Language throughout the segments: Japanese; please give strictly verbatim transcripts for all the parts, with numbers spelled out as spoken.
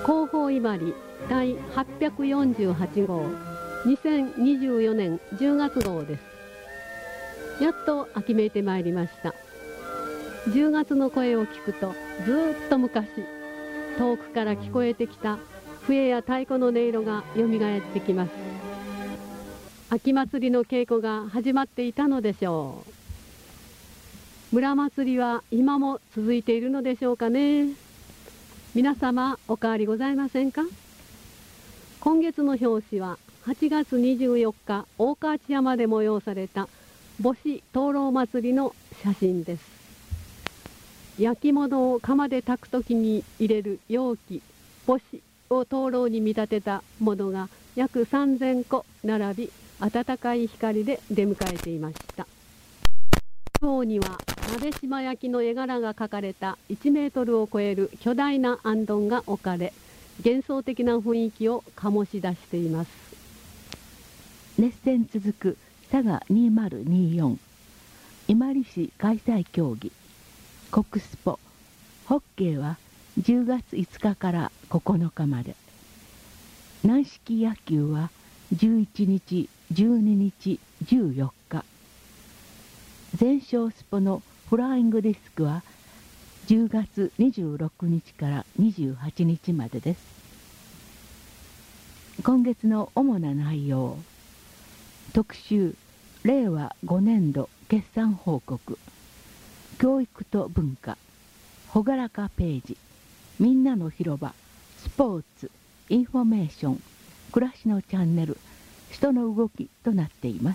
広報伊万里第はっぴゃくよんじゅうはち号にせんにじゅうよねんじゅうがつ号です。やっと秋めいてまいりました。じゅうがつの声を聞くと、ずーっと昔遠くから聞こえてきた笛や太鼓の音色がよみがえってきます。秋祭りの稽古が始まっていたのでしょう。村祭りは今も続いているのでしょうかね。皆様お変わりございませんか。今月の表紙ははちがつにじゅうよっか大河内山で催された母子灯籠祭りの写真です。焼き物を釜で炊くときに入れる容器母子を灯籠に見立てたものが約さんぜんこ並び、暖かい光で出迎えていました。中央には鍋島焼の絵柄が描かれたいちメートルを超える巨大な行灯が置かれ、幻想的な雰囲気を醸し出しています。 熱戦続く佐賀にせんにじゅうよん伊万里市開催競技国スポホッケーはじゅうがついつかからここのかまで、軟式野球はじゅういちにちじゅうににちじゅうよっか、全勝スポのフライングディスクはじゅうがつにじゅうろくにちからにじゅうはちにちまでです。今月の主な内容、特集れいわごねんど決算報告、教育と文化、ほがらかページ、みんなの広場、スポーツ、インフォメーション、暮らしのチャンネル、人の動きとなっています。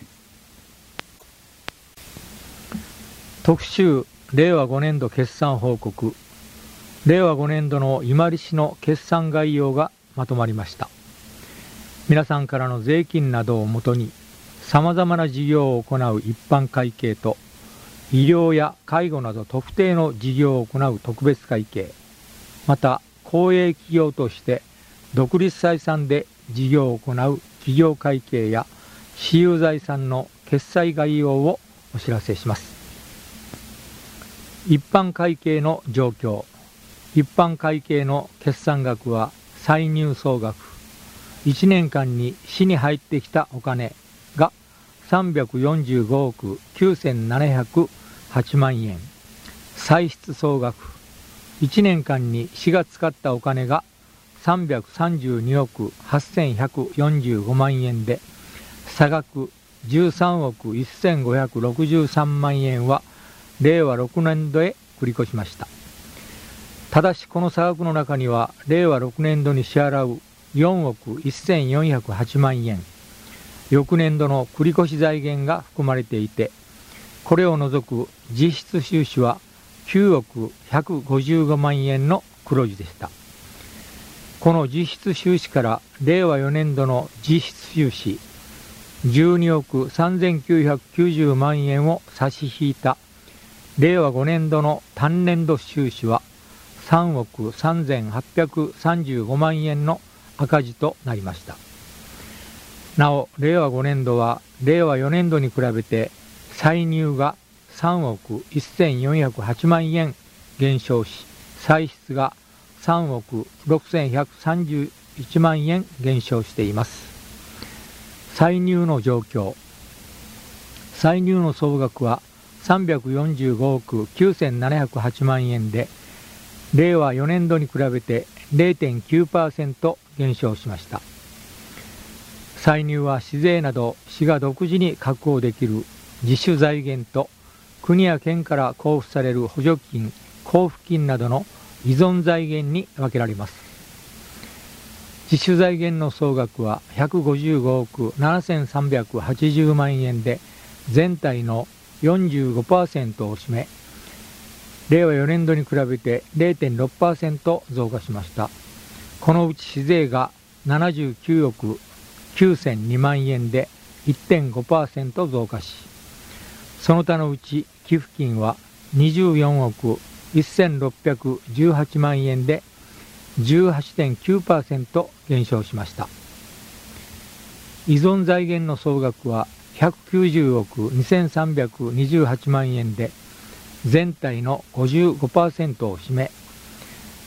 特集れいわごねんど決算報告。れいわごねんどの伊万里市の決算概要がまとまりました。皆さんからの税金などをもとにさまざまな事業を行う一般会計と、医療や介護など特定の事業を行う特別会計、また公営企業として独立採算で事業を行う企業会計や私有財産の決済概要をお知らせします。一般会計の状況。一般会計の決算額は歳入総額、いちねんかんに市に入ってきたお金がさんびゃくよんじゅうごおくきゅうせんななひゃくはちまんえん、歳出総額、いちねんかんに市が使ったお金がさんびゃくさんじゅうにおくはっせんひゃくよんじゅうごまんえんで、差額じゅうさんおくせんごひゃくろくじゅうさんまんえんはれいわろくねんどへ繰り越しました。ただしこの差額の中にはれいわろくねんどに支払うよんおくせんよんひゃくはちまんえん、翌年度の繰り越し財源が含まれていて、これを除く実質収支はきゅうおくひゃくごじゅうごまんえんの黒字でした。この実質収支かられいわよねんどの実質収支じゅうにおくさんぜんきゅうひゃくきゅうじゅうまんえんを差し引いたれいわごねんどの単年度収支はさんおくさんぜんはっぴゃくさんじゅうごまんえんの赤字となりました。なおれいわごねんどはれいわよねんどに比べて歳入がさんおくせんよんひゃくはちまんえん減少し、歳出がさんおくろくせんひゃくさんじゅういちまんえん減少しています。歳入の状況。歳入の総額はさんびゃくよんじゅうごおくきゅうせんななひゃくはちまんえんで、れいわよねんどに比べて れいてんきゅうパーセント 減少しました。歳入は市税など市が独自に確保できる自主財源と、国や県から交付される補助金、交付金などの依存財源に分けられます。自主財源の総額はひゃくごじゅうごおくななせんさんびゃくはちじゅうまんえんで、全体の よんじゅうごパーセント を占め、れいわよねんどに比べて れいてんろくパーセント 増加しました。このうち市税がななじゅうきゅうおくきゅうせんにまんえんで いってんごパーセント 増加し、その他のうち寄付金はにじゅうよんおくせんろっぴゃくじゅうはちまんえんで じゅうはちてんきゅうパーセント 減少しました。依存財源の総額はひゃくきゅうじゅうおくにせんさんびゃくにじゅうはちまんえんで、全体の ごじゅうごパーセント を占め、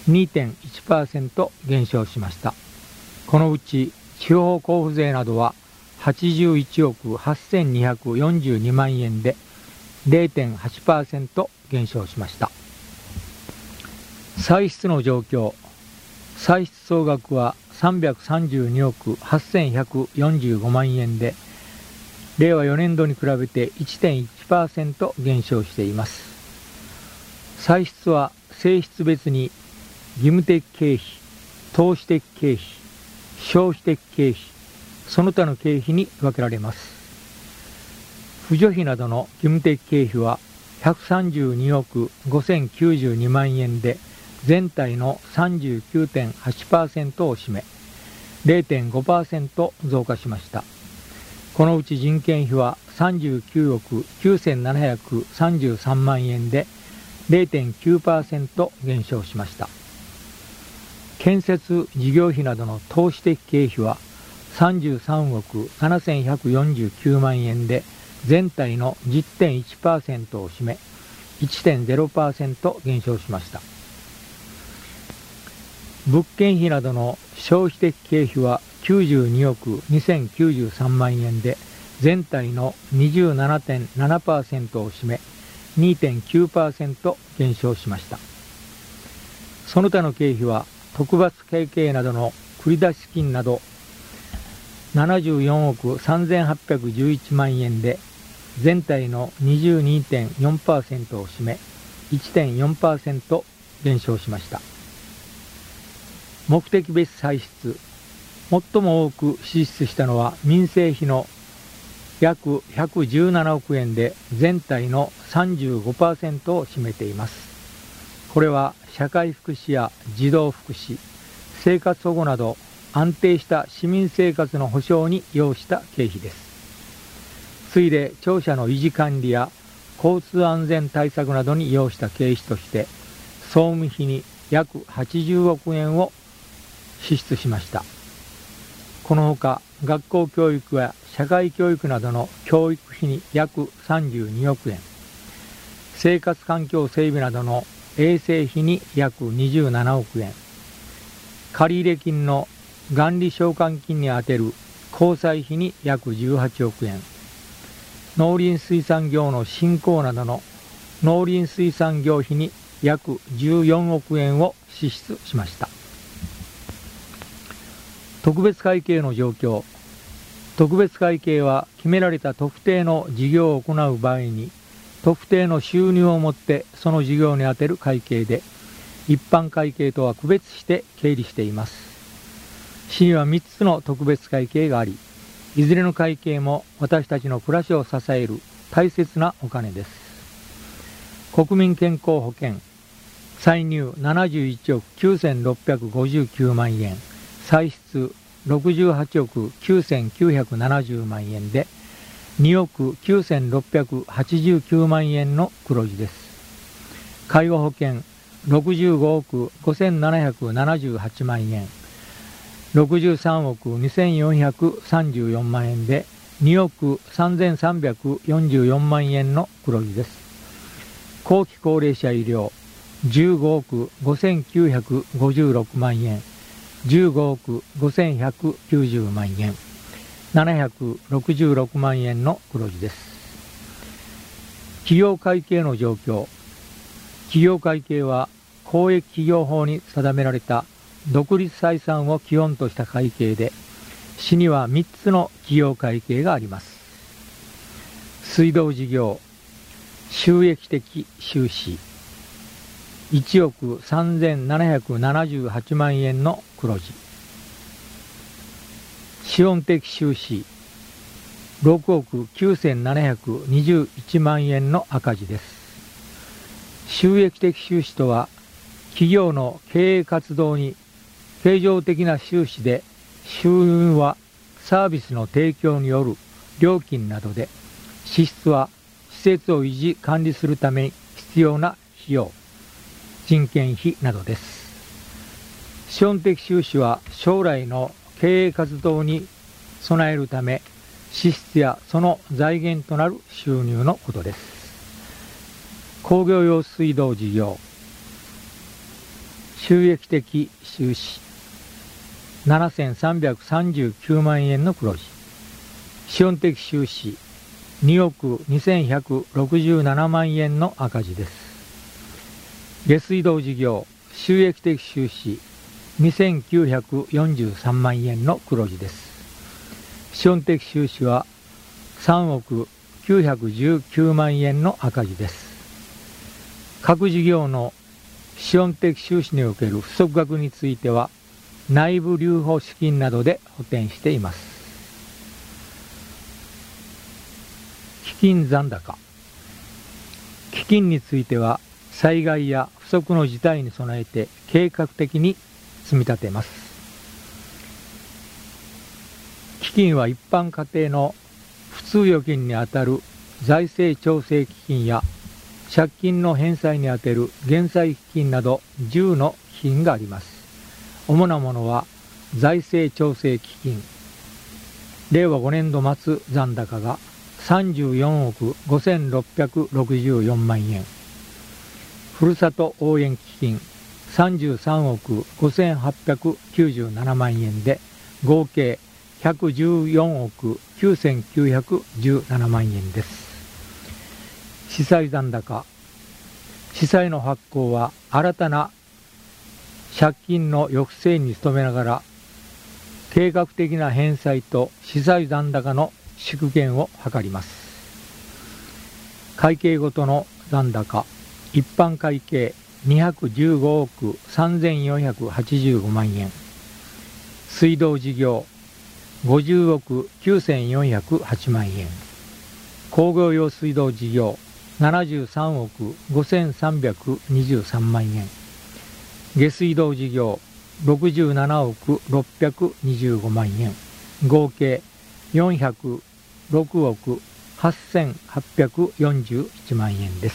にてんいちパーセント 減少しました。このうち地方交付税などははちじゅういちおくはっせんにひゃくよんじゅうにまんえんで れいてんはちパーセント 減少しました。歳出の状況。歳出総額はさんびゃくさんじゅうにおくはっせんひゃくよんじゅうごまんえんで、れいわよねんどに比べて いってんいちパーセント 減少しています。歳出は性質別に義務的経費、投資的経費、消費的経費、その他の経費に分けられます。扶助費などの義務的経費はひゃくさんじゅうにおくごせんきゅうじゅうにまんえんで、全体の さんじゅうきゅうてんはちパーセント を占め、れいてんごパーセント 増加しました。このうち人件費はさんじゅうきゅうおくきゅうせんななひゃくさんじゅうさんまんえんで れいてんきゅうパーセント 減少しました。建設事業費などの投資的経費はさんじゅうさんおくななせんひゃくよんじゅうきゅうまんえんで全体の じゅってんいちパーセント を占め いってんゼロパーセント 減少しました。物件費などの消費的経費はきゅうじゅうにおくにせんきゅうじゅうさんまんえんで全体の にじゅうななてんななパーセント を占め にてんきゅうパーセント 減少しました。その他の経費は特別会計などの繰出金などななじゅうよんおくさんぜんはっぴゃくじゅういちまんえんで全体の にじゅうにてんよんパーセント を占め いってんよんパーセント 減少しました。目的別歳出。最も多く支出したのは民生費の約ひゃくじゅうななおくえんで全体の さんじゅうごパーセント を占めています。これは社会福祉や児童福祉、生活保護など安定した市民生活の保障に要した経費です。次いで庁舎の維持管理や交通安全対策などに要した経費として総務費に約はちじゅうおくえんを支出しました。このほか学校教育や社会教育などの教育費に約さんじゅうにおくえん、生活環境整備などの衛生費に約にじゅうななおくえん、借入金の元利償還金に充てる公債費に約じゅうはちおくえん、農林水産業の振興などの農林水産業費に約じゅうよんおくえんを支出しました。特別会計の状況。特別会計は決められた特定の事業を行う場合に特定の収入をもってその事業に充てる会計で、一般会計とは区別して経理しています。市にはみっつの特別会計があり、いずれの会計も私たちの暮らしを支える大切なお金です。国民健康保険、歳入ななじゅういちおくきゅうせんろっぴゃくごじゅうきゅうまんえん、歳出ろくじゅうはちおくきゅうせんきゅうひゃくななじゅうまんえんでにおくきゅうせんろっぴゃくはちじゅうきゅうまんえんの黒字です。介護保険ろくじゅうごおくごせんななひゃくななじゅうはちまんえん、ろくじゅうさんおくにせんよんひゃくさんじゅうよんまんえんでにおくさんぜんさんびゃくよんじゅうよんまんえんの黒字です。後期高齢者医療じゅうごおくごせんきゅうひゃくごじゅうろくまんえん、じゅうごおくごせんひゃくきゅうじゅうまんえん、ななひゃくろくじゅうろくまんえんの黒字です。企業会計の状況。企業会計は公益企業法に定められた独立採算を基本とした会計で、市にはみっつの企業会計があります。水道事業収益的収支いちおくさんぜんななひゃくななじゅうはちまんえんの黒字、資本的収支ろくおくきゅうせんななひゃくにじゅういちまんえんの赤字です。収益的収支とは企業の経営活動に経常的な収支で、収入はサービスの提供による料金などで、支出は施設を維持管理するために必要な費用、人件費などです。資本的収支は将来の経営活動に備えるため、支出やその財源となる収入のことです。工業用水道事業収益的収支ななせんさんびゃくさんじゅうきゅうまんえんの黒字、資本的収支におくにせんひゃくろくじゅうななまんえんの赤字です。下水道事業収益的収支にせんきゅうひゃくよんじゅうさんまんえんの黒字です。資本的収支はさんおくきゅうひゃくじゅうきゅうまんえんの赤字です。各事業の資本的収支における不足額については内部留保資金などで補填しています。基金残高。基金については災害や不測の事態に備えて計画的に積み立てます。基金は一般家庭の普通預金にあたる財政調整基金や借金の返済に充てる減債基金などじゅうの基金があります。主なものは財政調整基金、れいわごねんど末残高がさんじゅうよんおくごせんろっぴゃくろくじゅうよんまんえん、ふるさと応援基金さんじゅうさんおくごせんはっぴゃくきゅうじゅうななまんえんで合計ひゃくじゅうよんおくきゅうせんきゅうひゃくじゅうななまんえんです。司債残高。司債の発行は新たな借金の抑制に努めながら計画的な返済と司債残高の縮減を図ります。会計ごとの残高。一般会計にひゃくじゅうごおくさんぜんよんひゃくはちじゅうごまんえん、水道事業ごじゅうおくきゅうせんよんひゃくはちまんえん、工業用水道事業ななじゅうさんおくごせんさんびゃくにじゅうさんまんえん、下水道事業ろくじゅうななおくろっぴゃくにじゅうごまんえん、合計よんひゃくろくおくはっせんはっぴゃくよんじゅういちまんえんです。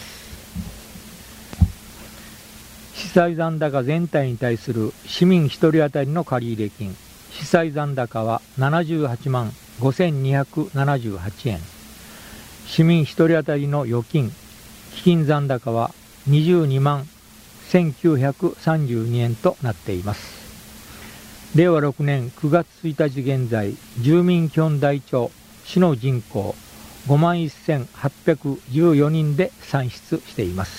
司債残高全体に対する市民ひとり当たりの借入金、司債残高はななじゅうはちまんごせんにひゃくななじゅうはちえん、市民ひとり当たりの預金、基金残高はにじゅうにまんせんきゅうひゃくさんじゅうにえんとなっています。れいわろくねんくがつついたち現在、住民基本台帳市の人口ごまんせんはっぴゃくじゅうよにんで算出しています。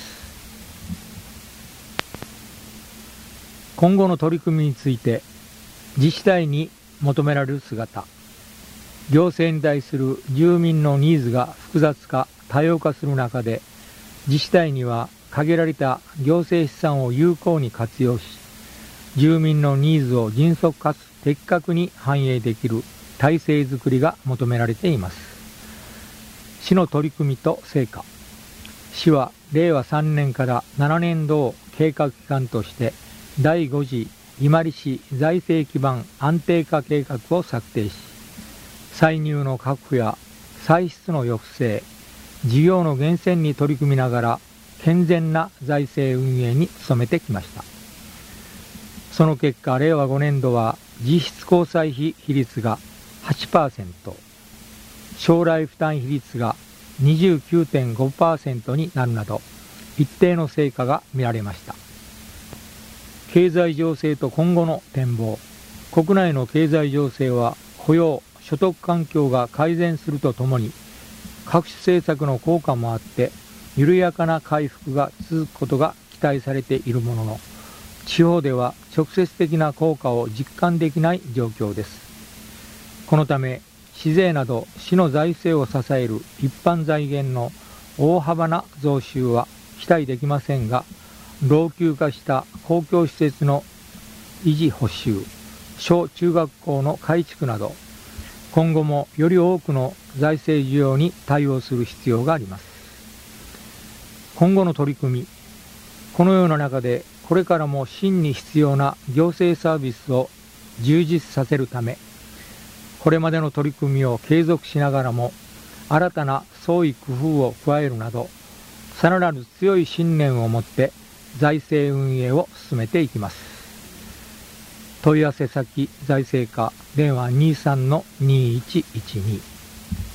今後の取り組みについて、自治体に求められる姿。行政に対する住民のニーズが複雑化、多様化する中で、自治体には限られた行政資産を有効に活用し、住民のニーズを迅速かつ的確に反映できる体制づくりが求められています。市の取り組みと成果。市はれいわさんねんからななねんどを計画期間としてだいご次伊万里市財政基盤安定化計画を策定し、歳入の確保や歳出の抑制、事業の厳選に取り組みながら健全な財政運営に努めてきました。その結果、れいわごねんどは実質交際費比率が はちパーセント、将来負担比率が にじゅうきゅうてんごパーセント になるなど、一定の成果が見られました。経済情勢と今後の展望。国内の経済情勢は雇用・所得環境が改善するとともに、各種政策の効果もあって緩やかな回復が続くことが期待されているものの、地方では直接的な効果を実感できない状況です。このため市税など市の財政を支える一般財源の大幅な増収は期待できませんが、老朽化した公共施設の維持補修、小中学校の改築など、今後もより多くの財政需要に対応する必要があります。今後の取り組み。このような中で、これからも真に必要な行政サービスを充実させるため、これまでの取り組みを継続しながらも、新たな創意工夫を加えるなど、さらなる強い信念を持って財政運営を進めていきます。問い合わせ先財政課電話 にじゅうさんのにいちいちに。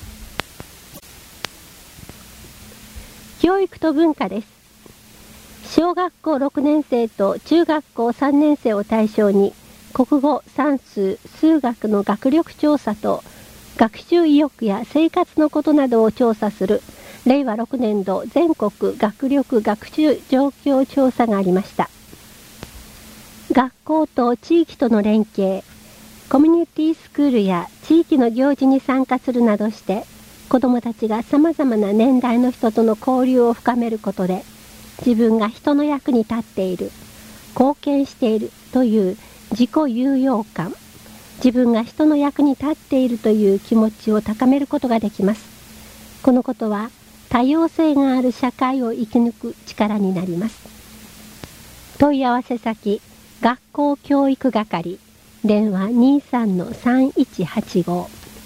教育と文化です。 小学校ろくねん生と中学校さんねん生を対象に国語、算数、数学の学力調査と学習意欲や生活のことなどを調査するれいわろくねん度全国学力学習状況調査がありました。学校と地域との連携、コミュニティスクールや地域の行事に参加するなどして子どもたちがさまざまな年代の人との交流を深めることで自分が人の役に立っている、貢献しているという自己有用感、自分が人の役に立っているという気持ちを高めることができます。このことは多様性がある社会を生き抜く力になります。問い合わせ先、学校教育係、電話 にさんのさんいちはちご。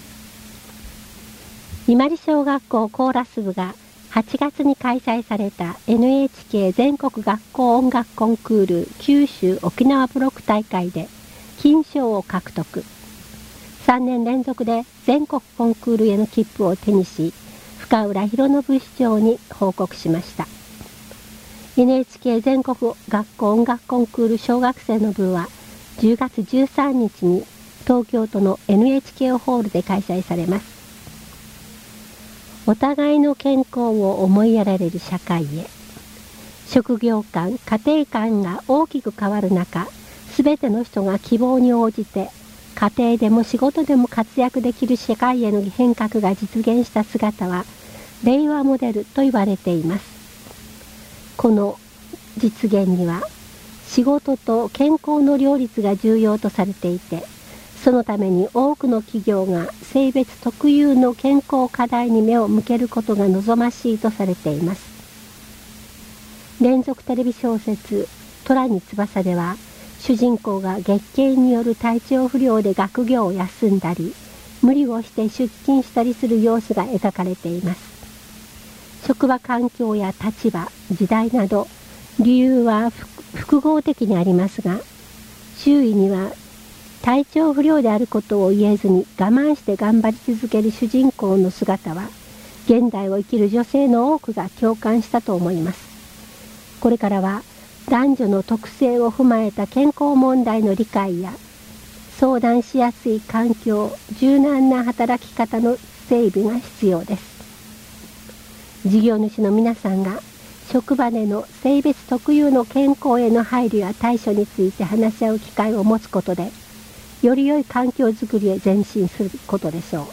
伊万里小学校コーラス部がはちがつに開催された エヌエイチケー 全国学校音楽コンクール九州沖縄ブロック大会で金賞を獲得。さんねん連続で全国コンクールへの切符を手にし、深浦博信市長に報告しました。エヌエイチケー 全国学校音楽コンクール小学生の部はじゅうがつじゅうさんにちに東京都の エヌエイチケー ホールで開催されます。お互いの健康を思いやられる社会へ。職業観、家庭観が大きく変わる中、すべての人が希望に応じて家庭でも仕事でも活躍できる社会への変革が実現した姿は令和モデルと言われています。この実現には仕事と健康の両立が重要とされていて、そのために多くの企業が性別特有の健康課題に目を向けることが望ましいとされています。連続テレビ小説「虎に翼」では主人公が月経による体調不良で学業を休んだり無理をして出勤したりする様子が描かれています。職場環境や立場、時代など理由は複合的にありますが、周囲には体調不良であることを言えずに我慢して頑張り続ける主人公の姿は現代を生きる女性の多くが共感したと思います。これからは男女の特性を踏まえた健康問題の理解や相談しやすい環境、柔軟な働き方の整備が必要です。事業主の皆さんが職場での性別特有の健康への配慮や対処について話し合う機会を持つことでより良い環境づくりへ前進することでしょう。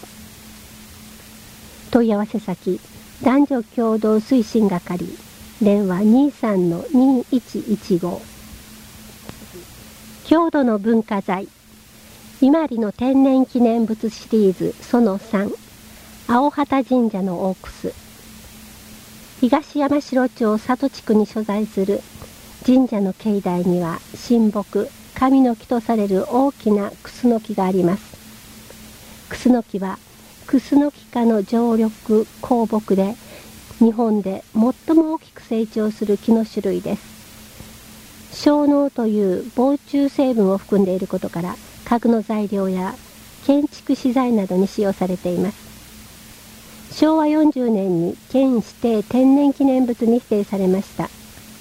問い合わせ先、男女共同推進係、電話 にさんのにいちいちご。郷土の文化財、伊万里の天然記念物シリーズそのさん、青畑神社の大楠。東山城町里地区に所在する神社の境内には神木、神の木とされる大きなクスノキがあります。クスノキはクスノキ科の常緑高木で日本で最も大きく成長する木の種類です。樟脳という防虫成分を含んでいることから家具の材料や建築資材などに使用されています。しょうわよんじゅうねんに県指定天然記念物に指定されました。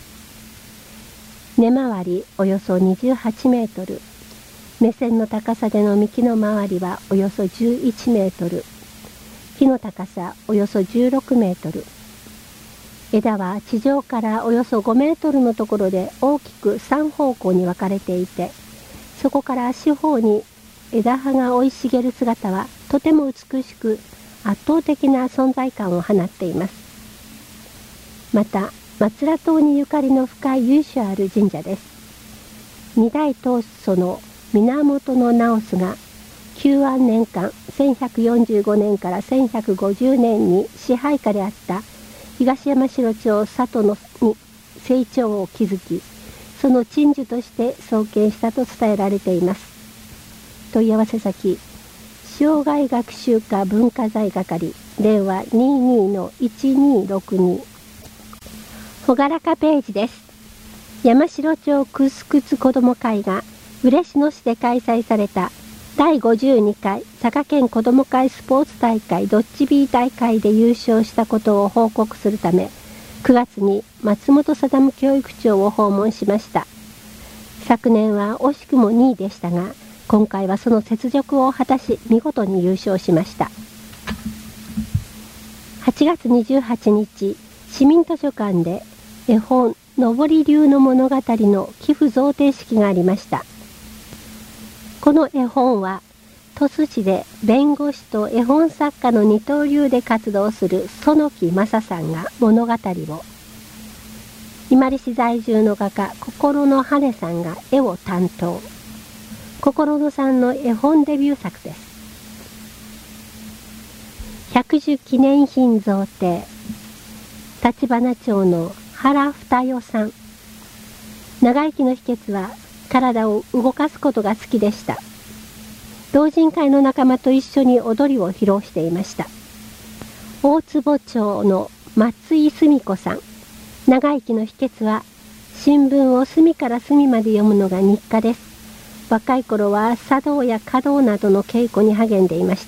根回りおよそにじゅうはちメートル、目線の高さでの幹の周りはおよそじゅういちメートル、木の高さおよそじゅうろくメートル、枝は地上からおよそごメートルのところで大きくさん方向に分かれていて、そこから四方に枝葉が生い茂る姿はとても美しく圧倒的な存在感を放っています。また松浦島にゆかりの深い由緒ある神社です。二代当祖の源直須が久安年間せんひゃくよんじゅうごねんからせんひゃくごじゅうねんに支配下であった東山城町里のに成長を築き、その鎮守として創建したと伝えられています。問い合わせ先、障害学習科文化財係、電話 にじゅうにのいちにろくに。ほがらかページです。山城町クスクツ子ども会が嬉野市で開催されただいごじゅうにかい佐賀県子ども会スポーツ大会ドッジビー大会で優勝したことを報告するため、 くがつに松本定教育長を訪問しました。昨年は惜しくもにいでしたが、今回はその雪辱を果たし見事に優勝しました。はちがつにじゅうはちにち、市民図書館で絵本「のぼり流の物語」の寄付贈呈式がありました。この絵本は鳥栖市で弁護士と絵本作家の二刀流で活動する園木正さんが物語を、伊万里市在住の画家心野羽さんが絵を担当。心野さんの絵本デビュー作です。ひゃくじゅう記念品贈呈、立花町の原二代さん。長生きの秘訣は体を動かすことが好きでした。老人会の仲間と一緒に踊りを披露していました。大坪町の松井澄子さん。長生きの秘訣は新聞を隅から隅まで読むのが日課です。若い頃は茶道や華道などの稽古に励んでいました。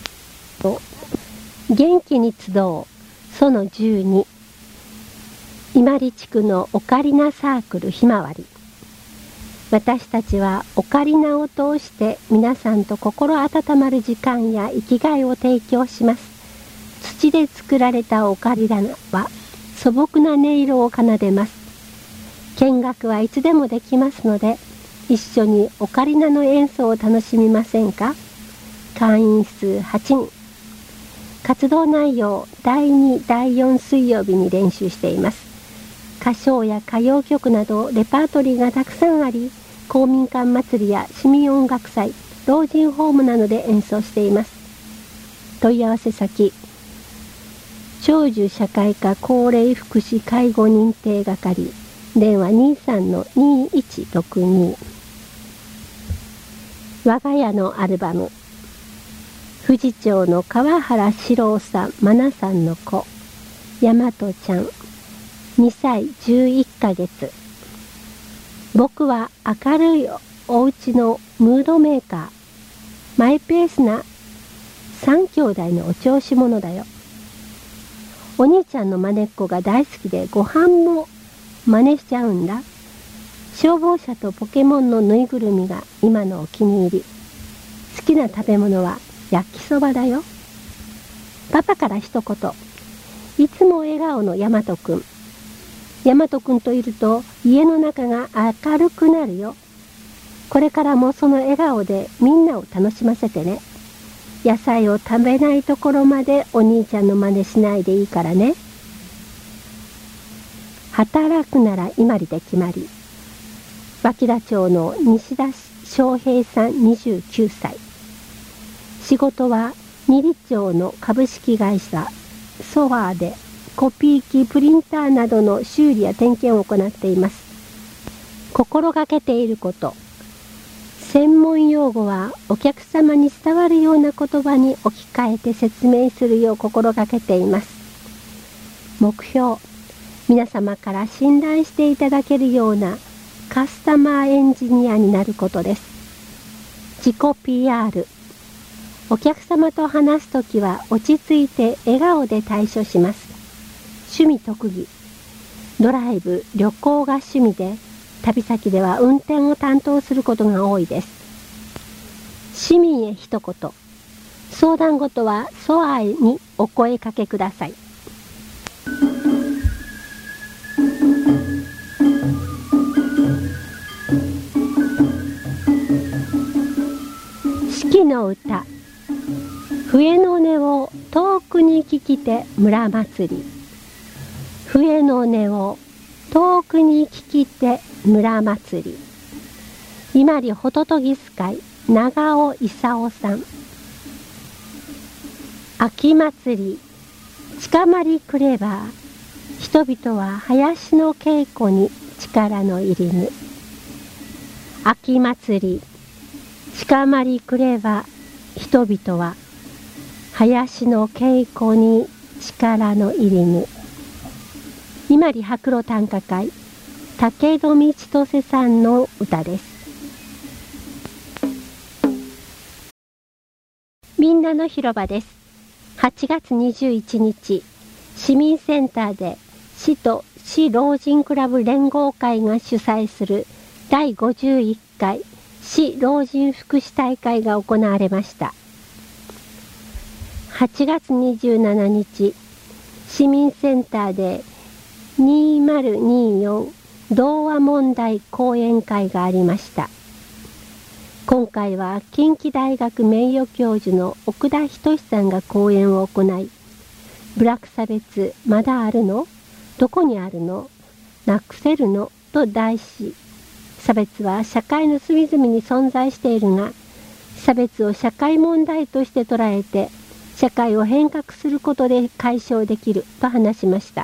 元気に集うそのじゅうに、伊万里地区のオカリナサークルひまわり。私たちはオカリナを通して皆さんと心温まる時間や生きがいを提供します。土で作られたオカリナは素朴な音色を奏でます。見学はいつでもできますので、一緒にオカリナの演奏を楽しみませんか。会員数はちにん。活動内容、だいに、だいよん水曜日に練習しています。歌唱や歌謡曲などレパートリーがたくさんあり、公民館祭りや市民音楽祭、老人ホームなどで演奏しています。問い合わせ先、長寿社会科高齢福祉介護認定係、電話 にじゅうさんのにいちろくに。我が家のアルバム、富士町の川原史郎さん、まなさんの子、大和ちゃん、にさいじゅういっかげつ。僕は明るいお家のムードメーカー。マイペースな三兄弟のお調子者だよ。お兄ちゃんのまねっこが大好きでご飯も真似しちゃうんだ。消防車とポケモンのぬいぐるみが今のお気に入り。好きな食べ物は焼きそばだよ。パパから一言。いつも笑顔の大和くん。大和くんといると家の中が明るくなるよ。これからもその笑顔でみんなを楽しませてね。野菜を食べないところまでお兄ちゃんの真似しないでいいからね。働くなら伊万里で決まり。脇田町の西田翔平さんにじゅうきゅうさい。仕事は二里町の株式会社ソワーでコピー機プリンターなどの修理や点検を行っています。心がけていること。専門用語はお客様に伝わるような言葉に置き換えて説明するよう心がけています。目標。皆様から信頼していただけるようなカスタマーエンジニアになることです。自己 ピーアール。お客様と話すときは落ち着いて笑顔で対処します。趣味特技。ドライブ、旅行が趣味で、旅先では運転を担当することが多いです。市民へ一言。相談事はソアイにお声かけください。四季の歌。笛の音を遠くに聞きて村祭り。笛の音を遠くに聞きて村祭り。伊万里ホトトギス会長尾勲さん。秋祭り近まりくれば、人々は林の稽古に力の入りぬ。秋祭り近まりくれば、人々は林の稽古に力の入りぬ。伊万里白露短歌会武富千歳さんの歌です。みんなの広場です。はちがつにじゅういちにち、市民センターで市と市老人クラブ連合会が主催するだいごじゅういっかい市老人福祉大会が行われました。はちがつにじゅうしちにち、市民センターでにせんにじゅうよん童話問題講演会がありました。今回は近畿大学名誉教授の奥田仁さんが講演を行い、部落差別まだあるの？どこにあるの？なくせるの？と題し、差別は社会の隅々に存在しているが、差別を社会問題として捉えて、社会を変革することで解消できると話しました。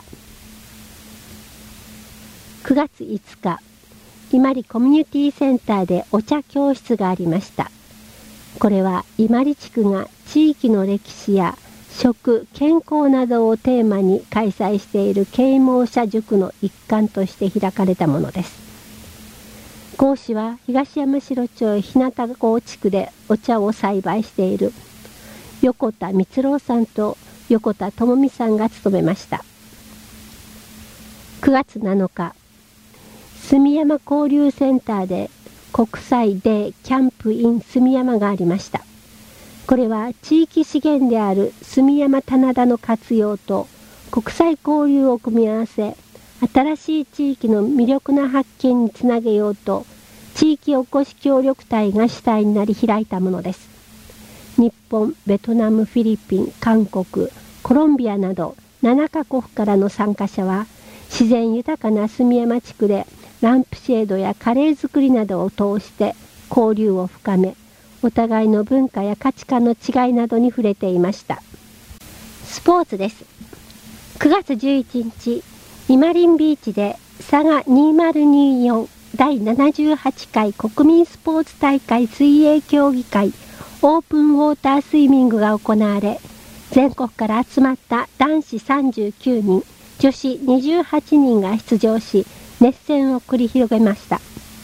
くがついつか、伊万里コミュニティセンターでお茶教室がありました。これは伊万里地区が地域の歴史や食、健康などをテーマに開催している啓蒙者塾の一環として開かれたものです。講師は東山城町日向郷地区でお茶を栽培している横田光郎さんと横田智美さんが務めました。くがつなのか、住山交流センターで国際デーキャンプイン住山がありました。これは地域資源である住山棚田の活用と国際交流を組み合わせ、新しい地域の魅力な発見につなげようと、地域おこし協力隊が主体になり開いたものです。日本、ベトナム、フィリピン、韓国、コロンビアなどななかこくからの参加者は、自然豊かな住山地区でランプシェードやカレー作りなどを通して交流を深め、お互いの文化や価値観の違いなどに触れていました。スポーツです。くがつじゅういちにち、伊万里ビーチで佐賀にせんにじゅうよんだいななじゅうはちかい国民スポーツ大会水泳競技会オープンウォータースイミングが行われ、全国から集まった男子さんじゅうきゅうにん、女子にじゅうはちにんが出場し、熱戦を繰り広げました。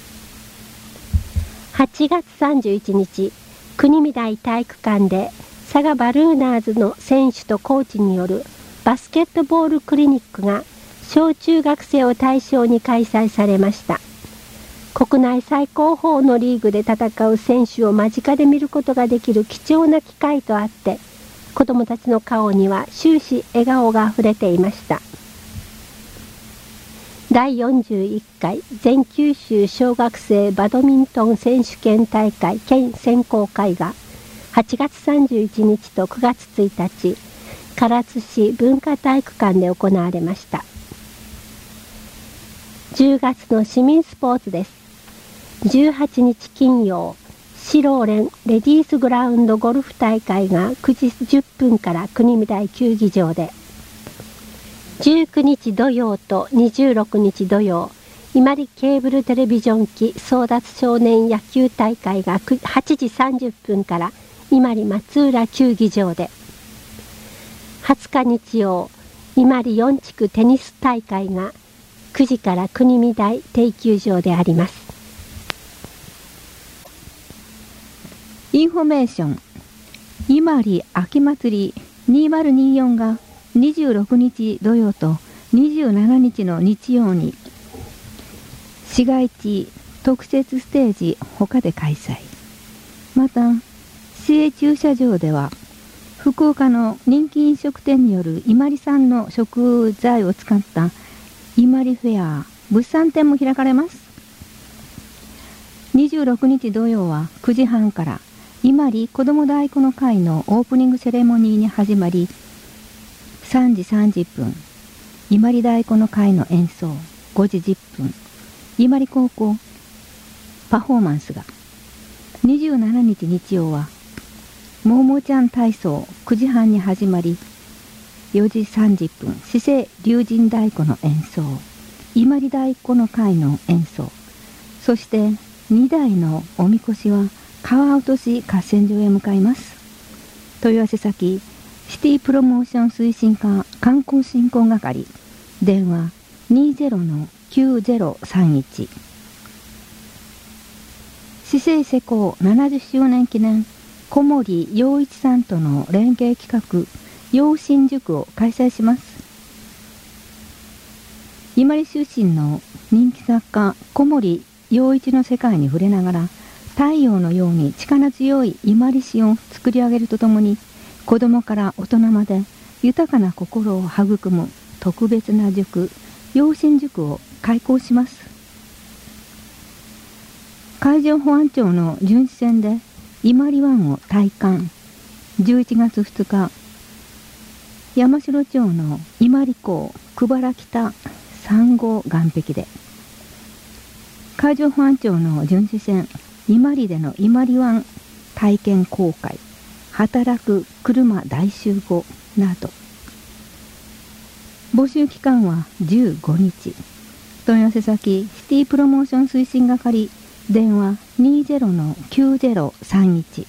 はちがつさんじゅういちにち、国見台体育館で佐賀バルーナーズの選手とコーチによるバスケットボールクリニックが小中学生を対象に開催されました。国内最高峰のリーグで戦う選手を間近で見ることができる貴重な機会とあって、子どもたちの顔には終始笑顔があふれていました。だいよんじゅういっかい全九州小学生バドミントン選手権大会県選考会がはちがつさんじゅういちにちとくがつついたち、唐津市文化体育館で行われました。じゅうがつの市民スポーツです。じゅうはちにち金曜、市労連レディースグラウンドゴルフ大会がくじじゅっぷんから国見台球技場で、じゅうくにち土曜とにじゅうろくにち土曜、伊万里ケーブルテレビジョン機争奪少年野球大会がはちじさんじゅっぷんから伊万里松浦球技場で、はつか日曜、伊万里よん地区テニス大会がくじから国見台定休場であります。 インフォメーション。伊万里秋祭りにせんにじゅうよんがにじゅうろくにち土曜とにじゅうしちにちの日曜に市街地特設ステージ他で開催。また市営駐車場では福岡の人気飲食店による伊万里産の食材を使った伊万里フェア物産展も開かれます。にじゅうろくにち土曜はくじはんから伊万里子ども太鼓の会のオープニングセレモニーに始まり、さんじさんじゅっぷん伊万里太鼓の会の演奏、ごじじゅっぷん伊万里高校パフォーマンスが、にじゅうしちにち日曜はももちゃん体操くじはんに始まり、よじさんじゅっぷん市政龍神太鼓の演奏、伊万里太鼓の会の演奏、そしてにだいのおみこしは川落とし合戦場へ向かいます。問い合わせ先シティプロモーション推進課観光振興係、電話 にじゅうのきゅうぜろさんいち。市政施行ななじゅっしゅうねん記念小森洋一さんとの連携企画養親塾を開催します。 伊万里出身の人気作家小森洋一の世界に触れながら、太陽のように力強い伊万里詩を作り上げるとともに、子供から大人まで豊かな心を育む特別な塾、養心塾を開講します。海上保安庁の巡視船で伊万里湾を体感。じゅういちがつふつか、山城町の伊万里港久原北さん号岸壁で、海上保安庁の巡視船伊万里での伊万里湾体験公開、働く車大集合など。募集期間はじゅうごにち。問い合わせ先シティプロモーション推進係、電話 にじゅうのきゅうぜろさんいち。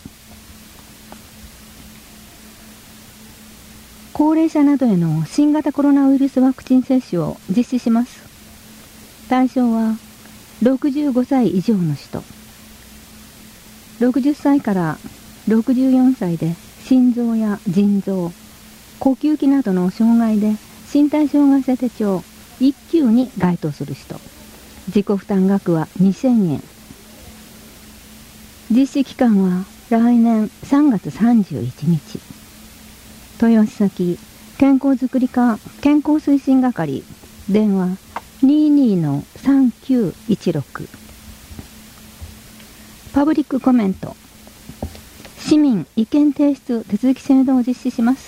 高齢者などへの新型コロナウイルスワクチン接種を実施します。対象はろくじゅうごさい以上の人。ろくじゅっさいからろくじゅうよんさいで心臓や腎臓、呼吸器などの障害で身体障害者手帳いっきゅうに該当する人。自己負担額はにせんえん。実施期間は来年さんがつさんじゅういちにち。問い合わせ先健康づくり課健康推進係、電話 にじゅうにのさんきゅういちろく。パブリックコメント。市民意見提出手続き制度を実施します。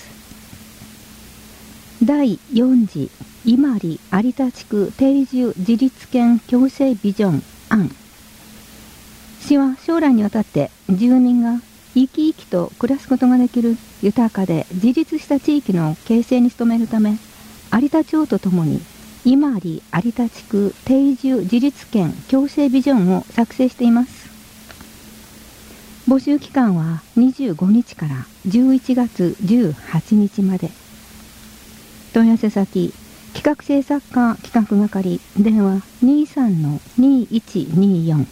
だいよん次伊万里有田地区定住自立権共生ビジョン案。市は将来にわたって住民が生き生きと暮らすことができる豊かで自立した地域の形成に努めるため、有田町とともに伊万里有田地区定住自立権共生ビジョンを作成しています。募集期間はにじゅうごにちからじゅういちがつじゅうはちにちまで。問い合わせ先企画制作課企画係、電話 にじゅうさんのにいちによん。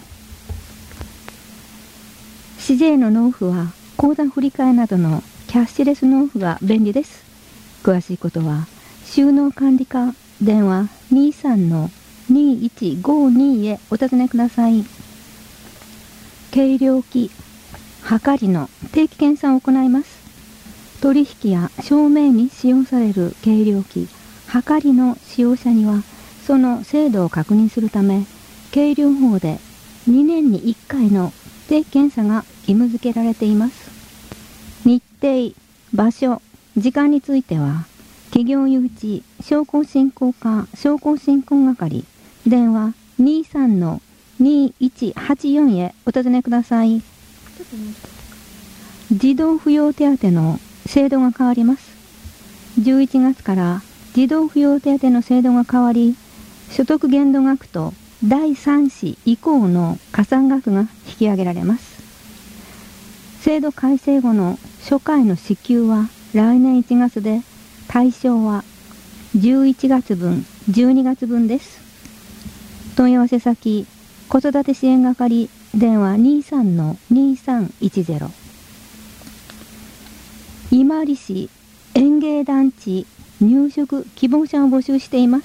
市税の納付は口座振替などのキャッシュレス納付が便利です。詳しいことは収納管理課、電話 にじゅうさんのにいちごに へお尋ねください。計量器、はかりの定期検査を行います。取引や証明に使用される計量器、はかりの使用者にはその精度を確認するため、計量法でにねんにいっかいの定期検査が義務付けられています。日程、場所、時間については企業誘致商工振興課商工振興係、電話 にじゅうさんのにいちはちよん へお尋ねください。児童扶養手当の制度が変わります。じゅういちがつから児童扶養手当の制度が変わり、所得限度額とだいさん子以降の加算額が引き上げられます。制度改正後の初回の支給は来年いちがつで、対象はじゅういちがつぶん、じゅうにがつぶんです。問い合わせ先子育て支援係、電話 にじゅうさんのにさんいちゼロ。伊万里市園芸団地入職希望者を募集しています。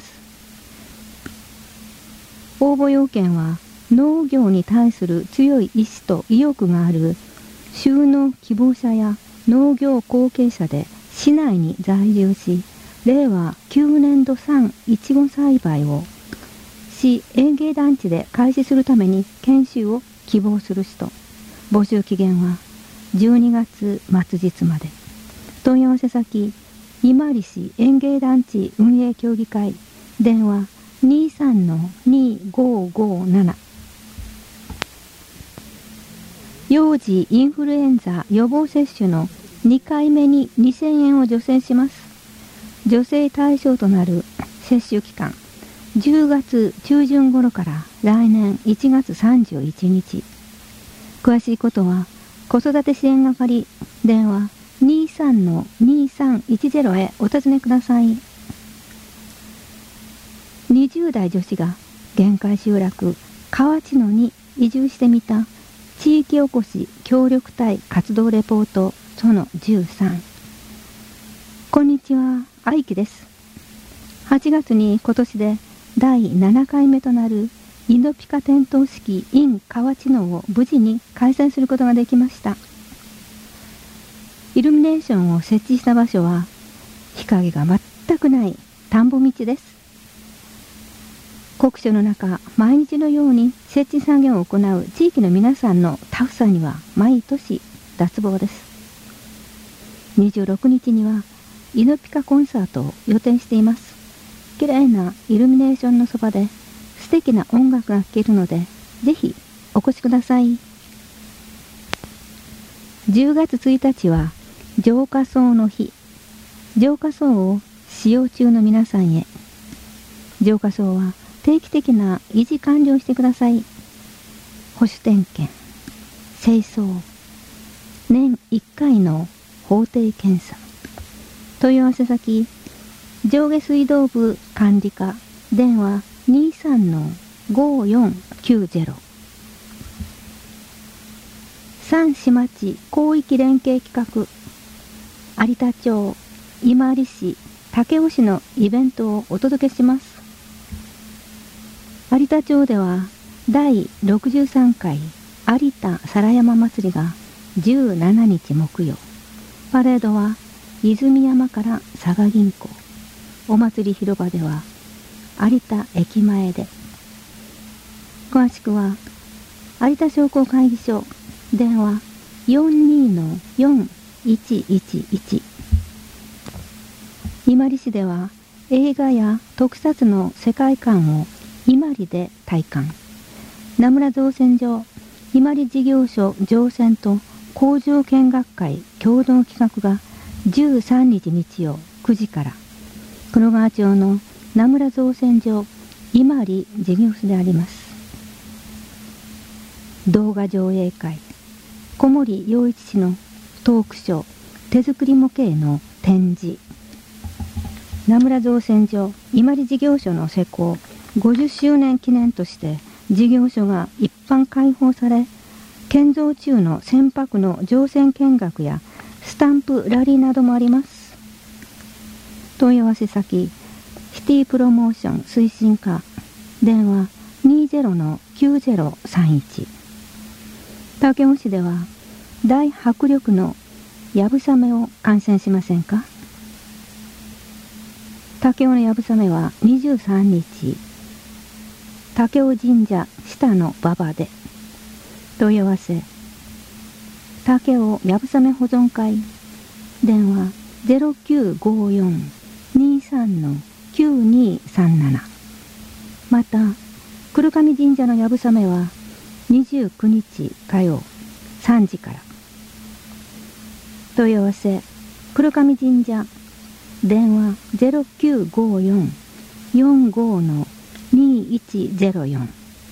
応募要件は農業に対する強い意志と意欲がある就農希望者や農業後継者で市内に在住し、れいわきゅうねんど産いちご栽培を市園芸団地で開始するために研修を希望する人。募集期限はじゅうにがつまつ日まで。問い合わせ先伊万里市園芸団地運営協議会、電話にじゅうさんのにごごなな。幼児インフルエンザ予防接種のにかいめににせんえんを助成します。助成対象となる接種期間、じゅうがつちゅうじゅん頃から来年いちがつさんじゅういちにち。詳しいことは子育て支援係、電話にじゅうさんのにさんいちゼロへお尋ねください。にじゅうだい女子が限界集落河内野に移住してみた地域おこし協力隊活動レポートそのじゅうさん。こんにちは、愛希です。はちがつに今年でだいななかいめとなるインドピカ点灯式 in 河内野を無事に開催することができました。イルミネーションを設置した場所は日陰が全くない田んぼ道です。酷暑の中、毎日のように設置作業を行う地域の皆さんのタフさには毎年脱帽です。にじゅうろくにちにはイノピカコンサートを予定しています。きれいなイルミネーションのそばで素敵な音楽が聴けるので、ぜひお越しください。じゅうがつついたちは浄化槽の日。浄化槽を使用中の皆さんへ。浄化槽は定期的な維持管理をしてください。保守点検、清掃、年いっかいの法定検査。問い合わせ先、上下水道部管理課、電話 にじゅうさんのごよんきゅうゼロ。三市町広域連携企画、有田町、伊万里市、武雄市のイベントをお届けします。有田町ではだいろくじゅうさんかい有田皿山祭りがじゅうしちにち木曜。パレードは泉山から佐賀銀行。お祭り広場では有田駅前で。詳しくは有田商工会議所、電話 よんにーのよんいちいちいち。伊万里市では映画や特撮の世界観を伊万里で体感。名村造船所伊万里事業所乗船と工場見学会共同企画がじゅうさんにち日曜くじから、黒川町の名村造船所伊万里事業所であります。動画上映会、小森洋一氏のトークショー、手作り模型の展示。名村造船所伊万里事業所の施工ごじゅっしゅうねん記念として事業所が一般開放され、建造中の船舶の乗船見学やスタンプラリーなどもあります。問い合わせ先、シティプロモーション推進課、電話 にじゅうのきゅうゼロさんいち。武雄市では大迫力のやぶさめを観戦しませんか。武雄のやぶさめはにじゅうさんにち、武雄神社下の馬場で。問い合わせ、武雄やぶさめ保存会、電話 ゼロきゅうごよんにさんのきゅうにさんなな。また黒神神社のやぶさめはにじゅうくにち火曜さんじから。問い合わせ、黒神神社、電話 ゼロきゅうごよんよんごのにいちゼロよん。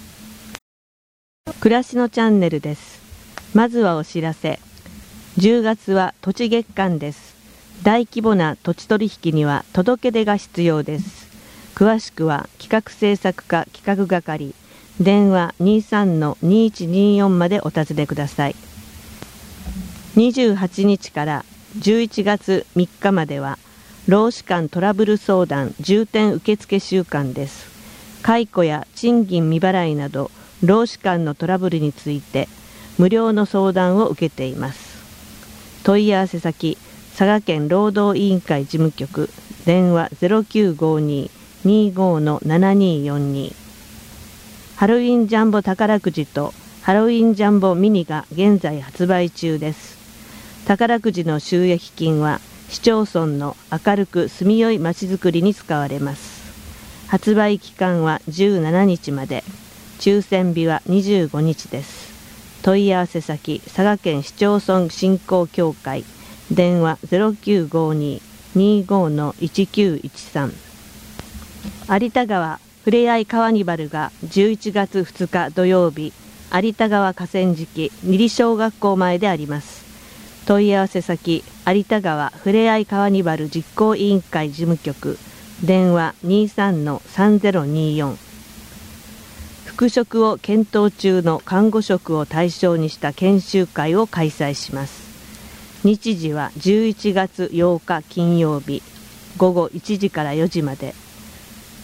暮らしのチャンネルです。まずはお知らせ。じゅうがつは土地月間です。大規模な土地取引には届け出が必要です。詳しくは企画制作課企画係、電話 にじゅうさんのにいちによん までお尋ねください。にじゅうはちにちからじゅういちがつみっかまでは労使間トラブル相談重点受付週間です。解雇や賃金未払いなど労使間のトラブルについて無料の相談を受けています。問い合わせ先、佐賀県労働委員会事務局、電話 ゼロきゅうごに にじゅうごのななによんに。ハロウィンジャンボ宝くじとハロウィンジャンボミニが現在発売中です。宝くじの収益金は市町村の明るく住みよいまちづくりに使われます。発売期間はじゅうしちにちまで、抽選日はにじゅうごにちです。問い合わせ先、佐賀県市町村振興協会、電話 ゼロきゅうごに にじゅうごのいちきゅういちさん。有田川ふれあいカーニバルがじゅういちがつふつか土曜日、有田川河川敷二里小学校前であります。問い合わせ先、有田川ふれあいカーニバル実行委員会事務局、電話 にじゅうさんのさんぜろによん。復職を検討中の看護職を対象にした研修会を開催します。日時はじゅういちがつようか金曜日、午後いちじからよじまで。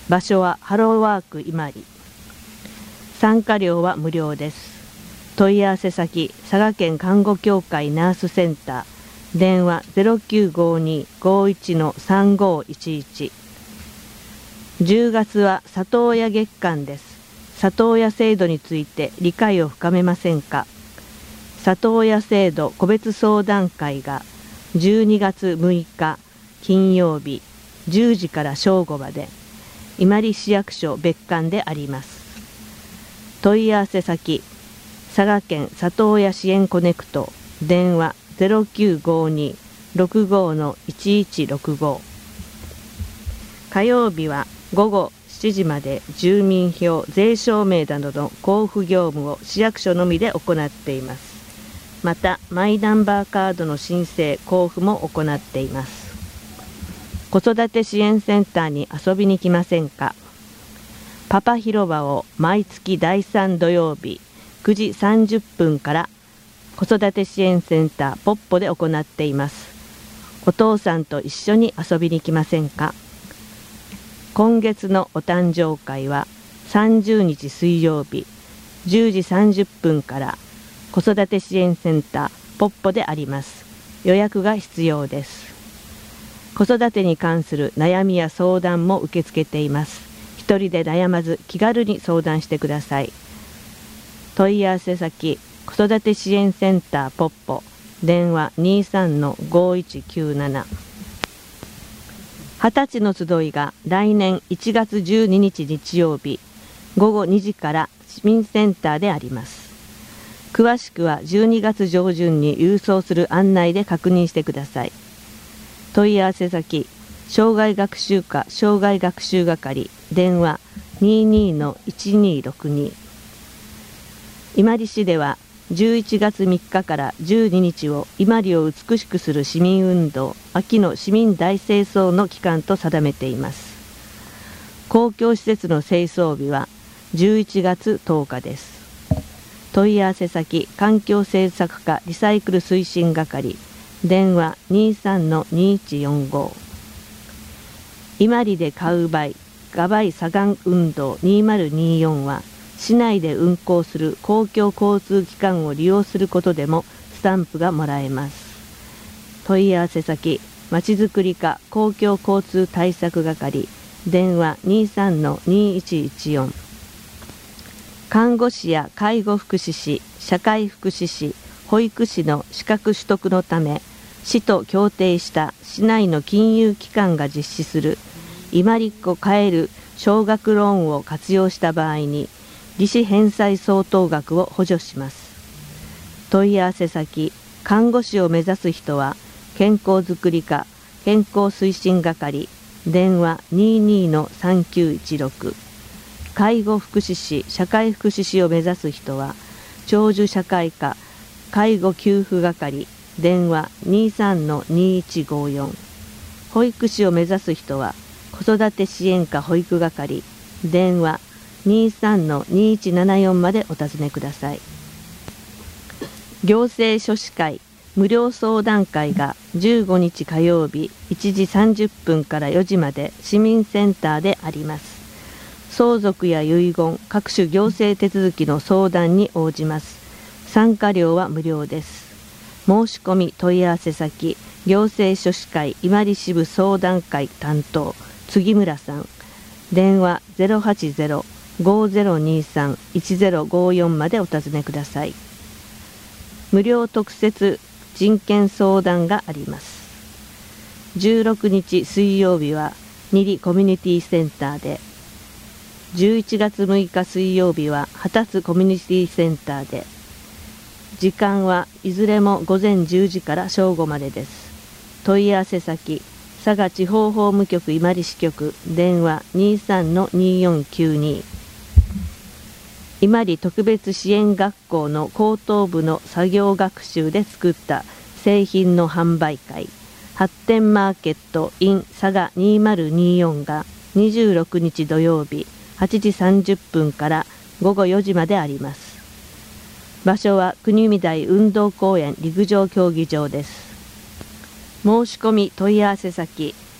場所はハローワーク伊万里。参加料は無料です。問い合わせ先、佐賀県看護協会ナースセンター、電話 ゼロきゅうごに ごいち さんごいちいち。じゅうがつは里親月間です。里親制度について理解を深めませんか。里親制度個別相談会がじゅうにがつむいか金曜日じゅうじから正午まで伊万里市役所別館であります。問い合わせ先、佐賀県里親支援コネクト、電話 ゼロきゅうごに ろくご いちいちろくご。火曜日はごごしちじまで住民票、税証明などの交付業務を市役所のみで行っています。またマイナンバーカードの申請・交付も行っています。子育て支援センターに遊びに来ませんか。パパ広場を毎月だいさん土曜日くじさんじゅっぷんから子育て支援センターポッポで行っています。お父さんと一緒に遊びに来ませんか。今月のお誕生会はさんじゅうにち水曜日じゅうじさんじゅっぷんから子育て支援センターポッポであります。予約が必要です。子育てに関する悩みや相談も受け付けています。一人で悩まず気軽に相談してください。問い合わせ先、子育て支援センターポッポ、電話 にさんのごいちきゅうなな。二十歳の集いが来年いちがつじゅうににち日曜日ごごにじから市民センターであります。詳しくはじゅうにがつ上旬に郵送する案内で確認してください。問い合わせ先、障害学習課障害学習係、電話 にじゅうにのいちにーろくに。伊万里市ではじゅういちがつみっかからじゅうににちを伊万里を美しくする市民運動秋の市民大清掃の期間と定めています。公共施設の清掃日はじゅういちがつとおかです。問い合わせ先、環境政策課リサイクル推進係、電話 にさんのにいちよんご。伊万里で買う倍が倍左岸運動にせんにじゅうよんは市内で運行する公共交通機関を利用することでもスタンプがもらえます。問い合わせ先、まちづくり課公共交通対策係、電話 にさんのにいちいちよん。看護師や介護福祉士、社会福祉士、保育士の資格取得のため市と協定した市内の金融機関が実施する伊万里っ子買える少額ローンを活用した場合に利子返済相当額を補助します。問い合わせ先、看護師を目指す人は健康づくり課健康推進係、電話 にじゅうにのさんきゅういちろく。介護福祉士社会福祉士を目指す人は長寿社会課介護給付係、電話 にさんのにいちごよん。保育士を目指す人は子育て支援課保育係、電話 にさんのにいちななよん までお尋ねください。行政書士会無料相談会がじゅうごにち火曜日いちじさんじゅっぷんからよじまで市民センターであります。相続や遺言、各種行政手続きの相談に応じます。参加料は無料です。申し込み問い合わせ先、行政書士会伊万里支部相談会担当杉村さん、電話 ゼロはちゼロ ごゼロにさん いちゼロごよん までお尋ねください。無料特設人権相談があります。じゅうろくにち水曜日はに里コミュニティセンターで、じゅういちがつむいか水曜日は秦津コミュニティセンターで、時間はいずれも午前じゅうじから正午までです。問い合わせ先、佐賀地方法務局伊万里支局、電話 にさんのによんきゅうに。伊万里特別支援学校の高等部の作業学習で作った製品の販売会、発展マーケット in 佐賀にせんにじゅうよんがにじゅうろくにち土曜日はちじさんじゅっぷんからごごよじまであります。場所は国見台運動公園陸上競技場です。申し込み問い合わせ先、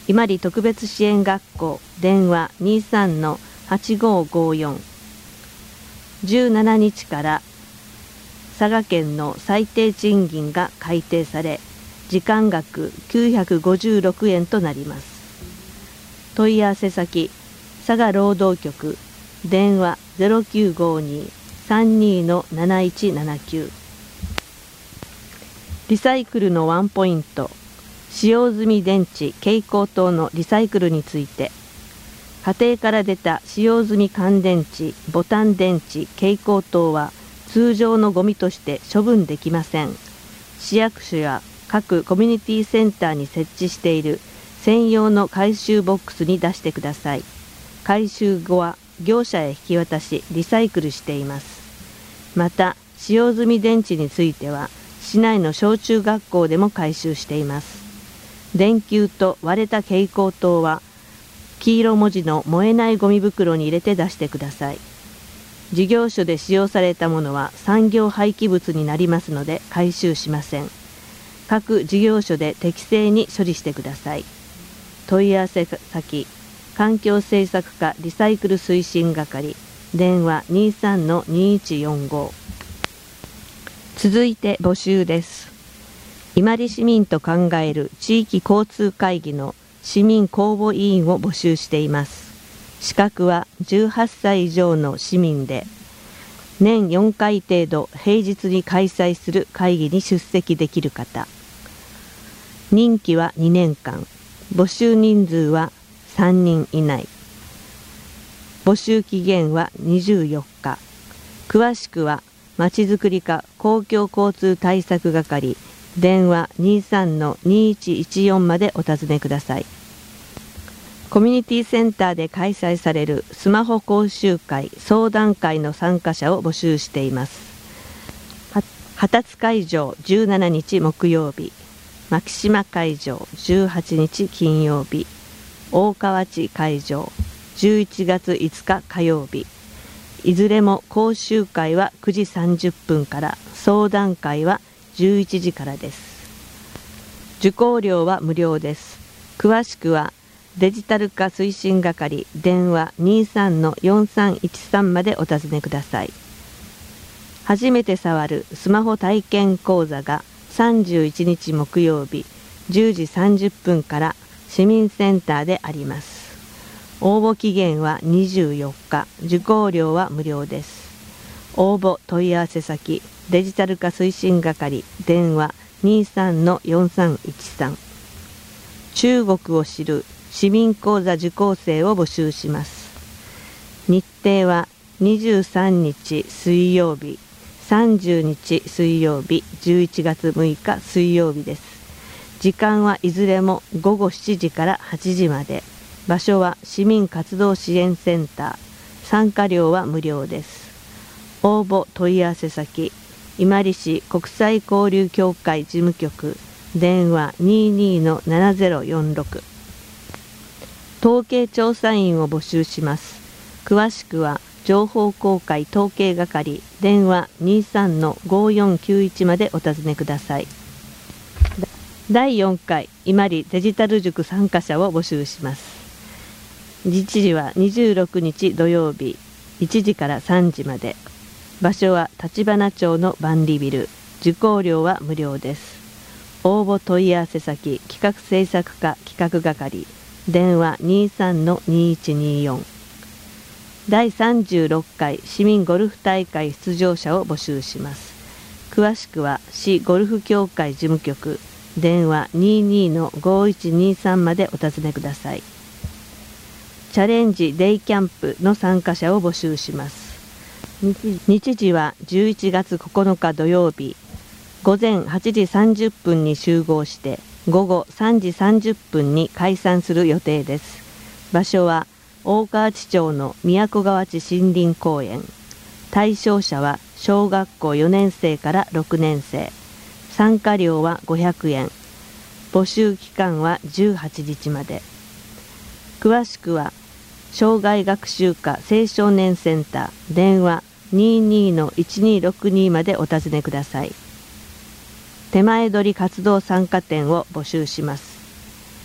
伊万里特別支援学校電話 にさんのはちごごよん。じゅうしちにちから佐賀県の最低賃金が改定され、時間額きゅうひゃくごじゅうろくえんとなります。問い合わせ先、佐賀労働局電話 ゼロきゅうごに さんに のなないちななきゅう。リサイクルのワンポイント、使用済み電池蛍光灯のリサイクルについて、家庭から出た使用済み乾電池、ボタン電池、蛍光灯は通常のゴミとして処分できません。市役所や各コミュニティセンターに設置している専用の回収ボックスに出してください。回収後は業者へ引き渡しリサイクルしています。また使用済み電池については市内の小中学校でも回収しています。電球と割れた蛍光灯は黄色文字の燃えないゴミ袋に入れて出してください。事業所で使用されたものは産業廃棄物になりますので回収しません。各事業所で適正に処理してください。問い合わせ先、環境政策課リサイクル推進係電話 にさんのにいちよんご。続いて募集です。伊万里市民と考える地域交通会議の市民公募委員を募集しています。資格はじゅうはっさい以上の市民で、年よんかい程度平日に開催する会議に出席できる方。任期はにねんかん。募集人数はさんにん以内。募集期限はにじゅうよっか。詳しくはまちづくり課公共交通対策係電話 にさんのにいちいちよん までお尋ねください。コミュニティセンターで開催されるスマホ講習会相談会の参加者を募集しています。旗津会場じゅうしちにち木曜日、牧島会場じゅうはちにち金曜日、大川内会場じゅういちがついつか火曜日。いずれも講習会はくじさんじゅっぷんから、相談会はじゅういちじからです。受講料は無料です。詳しくはデジタル化推進係電話 にさんのよんさんいちさん までお尋ねください。初めて触るスマホ体験講座がさんじゅういちにち木曜日じゅうじさんじゅっぷんから市民センターであります。応募期限はにじゅうよっか、受講料は無料です。応募問い合わせ先、デジタル化推進係電話 にさんのよんさんいちさん。中国を知る市民講座受講生を募集します。日程はにじゅうさんにち水曜日、さんじゅうにち水曜日、じゅういちがつむいか水曜日です。時間はいずれもごごしちじからはちじまで。場所は市民活動支援センター。参加料は無料です。応募問い合わせ先、伊万里市国際交流協会事務局電話 にじゅうにのななぜろよんろく。統計調査員を募集します。詳しくは情報公開統計係電話 にさんのごよんきゅういち までお尋ねください。だいよんかい伊万里デジタル塾参加者を募集します。日時はにじゅうろくにち土曜日いちじからさんじまで。場所は橘町の万里ビル。受講料は無料です。応募問い合わせ先、企画制作課企画係電話 にさんのにいちによん。だいさんじゅうろっかい市民ゴルフ大会出場者を募集します。詳しくは市ゴルフ協会事務局電話 にじゅうにのごいちにさん までお尋ねください。チャレンジデイキャンプの参加者を募集します。日時はじゅういちがつここのか土曜日、ごぜんはちじさんじゅっぷんに集合してごごさんじさんじゅっぷんに解散する予定です。場所は大川内町の都川内森林公園。対象者は小学校よねんせいからろくねんせい。参加料はごひゃくえん。募集期間はじゅうはちにちまで。詳しくは障害学習課青少年センター電話 にじゅうにのいちにろくに までお尋ねください。手前取り活動参加店を募集します。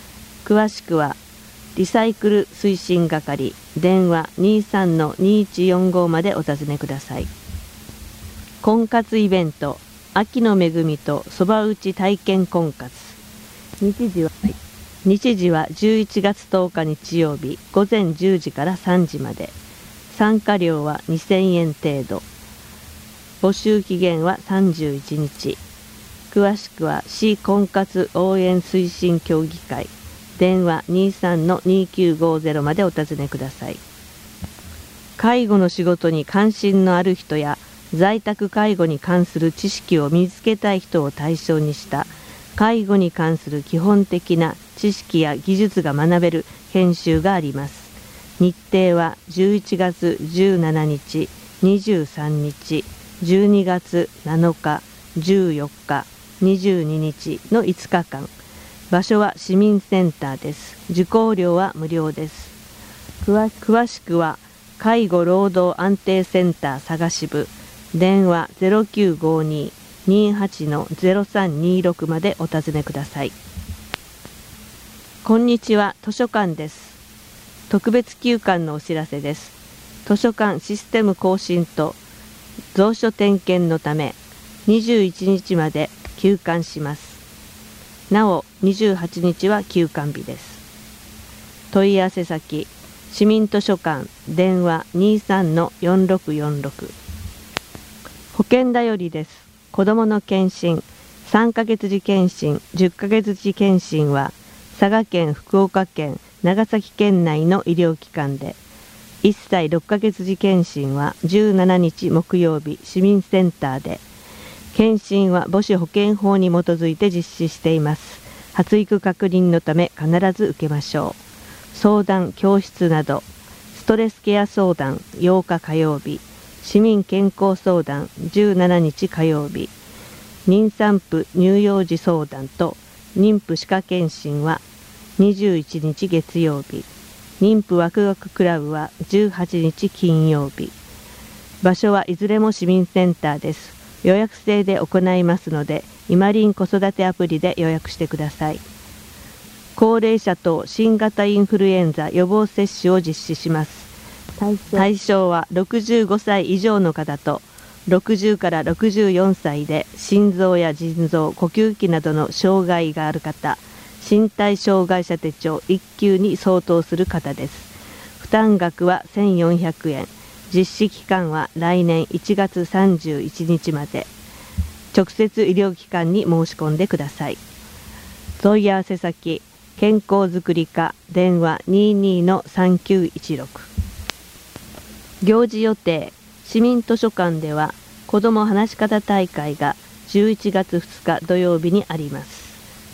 詳しくはリサイクル推進係電話 にじゅうさんのにいちよんご までお尋ねください。婚活イベント秋の恵みとそば打ち体験婚活、日時は日時はじゅういちがつとおか日曜日午前じゅうじからさんじまで、参加料はにせんえん程度、募集期限はさんじゅういちにち。詳しくは市婚活応援推進協議会電話 にじゅうさんのにきゅうごゼロ までお尋ねください。介護の仕事に関心のある人や在宅介護に関する知識を身につけたい人を対象にした介護に関する基本的な知識や技術が学べる研修があります。日程はじゅういちがつじゅうしちにち、にじゅうさんにち、じゅうにがつなのか、じゅうよっか、にじゅうににちのいつかかん。場所は市民センターです。受講料は無料です。詳しくは介護労働安定センター佐賀支部電話 ゼロきゅうごに にはちのゼロさんにろく までお尋ねください。こんにちは、図書館です。特別休館のお知らせです。図書館システム更新と蔵書点検のためにじゅういちにちまで休館します。なおにじゅうはちにちは休館日です。問い合わせ先市民図書館電話 にじゅうさんのよんろくよんろく。保険だよりです。子どもの検診さんかげつ次検診じゅっかげつ次検診は佐賀県、福岡県、長崎県内の医療機関で、いっさいろっかげつ次検診はじゅうしちにち木曜日市民センターで、検診は母子保健法に基づいて実施しています。発育確認のため必ず受けましょう。相談教室などストレスケア相談ようか火曜日、市民健康相談じゅうしちにち火曜日、妊産婦乳幼児相談と妊婦歯科検診はにじゅういちにち月曜日、妊婦ワクワククラブはじゅうはちにち金曜日。場所はいずれも市民センターです。予約制で行いますので、イマリン子育てアプリで予約してください。高齢者等新型インフルエンザ予防接種を実施します。対象はろくじゅうごさい以上の方とろくじゅうからろくじゅうよんさいで心臓や腎臓、呼吸器などの障害がある方、身体障害者手帳いっきゅうに相当する方です。負担額はせんよんひゃくえん、実施期間は来年いちがつさんじゅういちにちまで。直接医療機関に申し込んでください。問い合わせ先健康づくり課電話 にじゅうにのさんきゅういちろく。行事予定市民図書館では子ども話し方大会がじゅういちがつふつか土曜日にあります。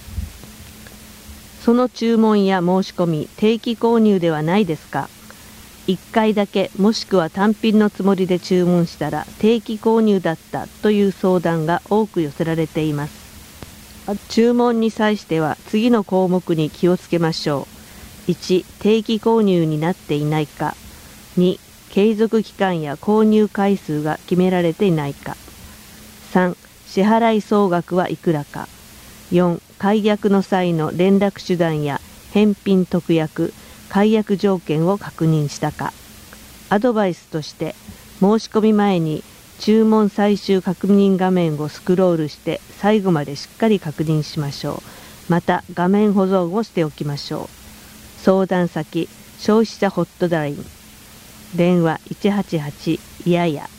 その注文や申し込み定期購入ではないですか。いっかいだけもしくは単品のつもりで注文したら定期購入だったという相談が多く寄せられています。注文に際しては次の項目に気をつけましょう。いち、定期購入になっていないか。に、継続期間や購入回数が決められていないか。さん、支払い総額はいくらか。よん、解約の際の連絡手段や返品特約、解約条件を確認したか。アドバイスとして申し込み前に注文最終確認画面をスクロールして最後までしっかり確認しましょう。また画面保存をしておきましょう。相談先消費者ホットライン電話いちはちはちいやや。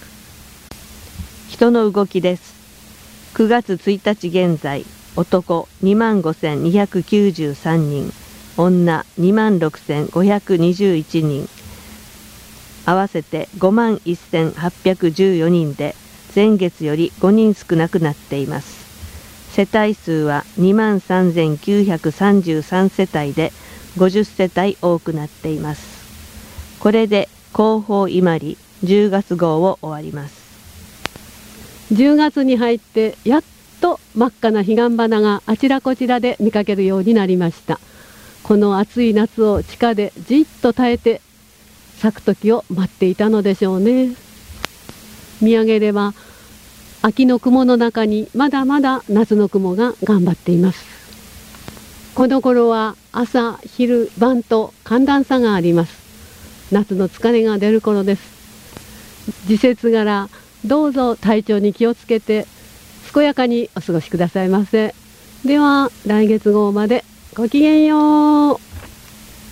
人の動きです。くがつついたち現在、男 にまんごせんにひゃくきゅうじゅうさんにん、女 にまんろくせんごひゃくにじゅういちにん、合わせて ごまんせんはっぴゃくじゅうよにんで前月よりごにん少なくなっています。世帯数は にまんさんぜんきゅうひゃくさんじゅうさん 世帯でごじゅっせたい多くなっています。これで広報伊万里じゅうがつ号を終わります。 じゅうがつに入ってやっと真っ赤な彼岸花があちらこちらで見かけるようになりました。この暑い夏を地下でじっと耐えて咲く時を待っていたのでしょうね。見上げれば秋の雲の中にまだまだ夏の雲が頑張っています。 この頃は朝昼晩と寒暖差があります。夏の疲れが出る頃です。時節柄どうぞ体調に気をつけて健やかにお過ごしくださいませ。では来月号までごきげんよう。